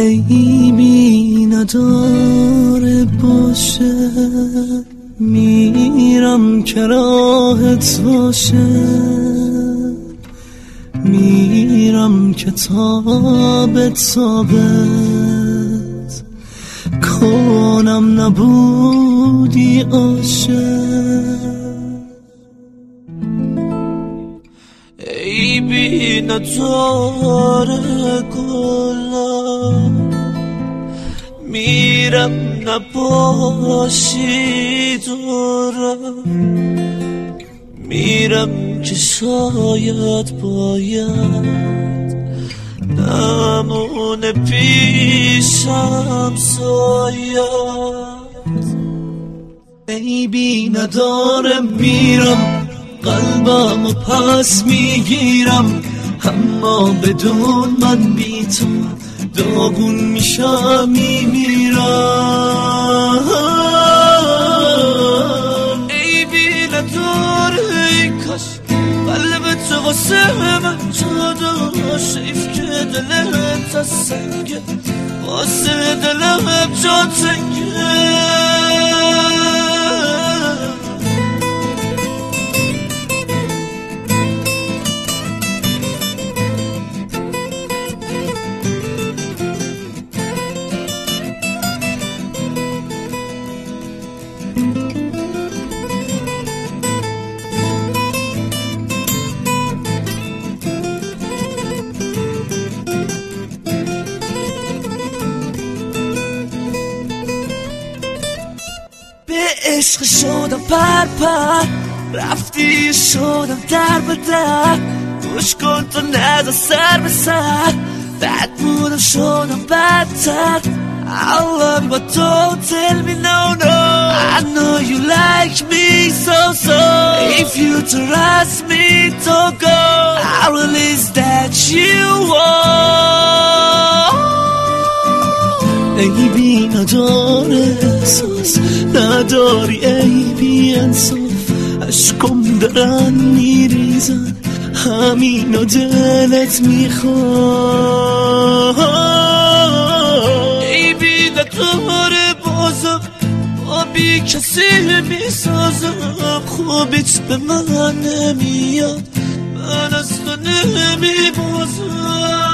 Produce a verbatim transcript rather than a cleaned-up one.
عیبی نداره باشه، میرم که راحت باشه، میرم که تابت ثابت کنم نبودی عاشق. عیبی نداره گلا، میرم نباشی دورم، میرم که شاید باید نمونه پیشم ساید. عیبی نداره میرم قلبم و پس میگیرم، اما بدون من بی تو داغون میشم میمیرم. عیبی نداره ای کاش قلبت واسه من جا داشت، حیف که دلت از سنگه واسه دلم جا تنگه. به عشق شدم پر پر، رفتی شدم در به در، گوش کن تو نزا سر به سر، بد بودم شدم بدتر. I love you but don't tell me no no, I know you like me so so, if you trust me don't go, I release that you want. عیبی نداره احساس، نداری عیبی انصاف، عشقم دارن میریزن همینو دلت میخواد. عیبی نداره بازم با بی کسی میسازم، خوبیت به من نمیاد من از تو نمیبازم.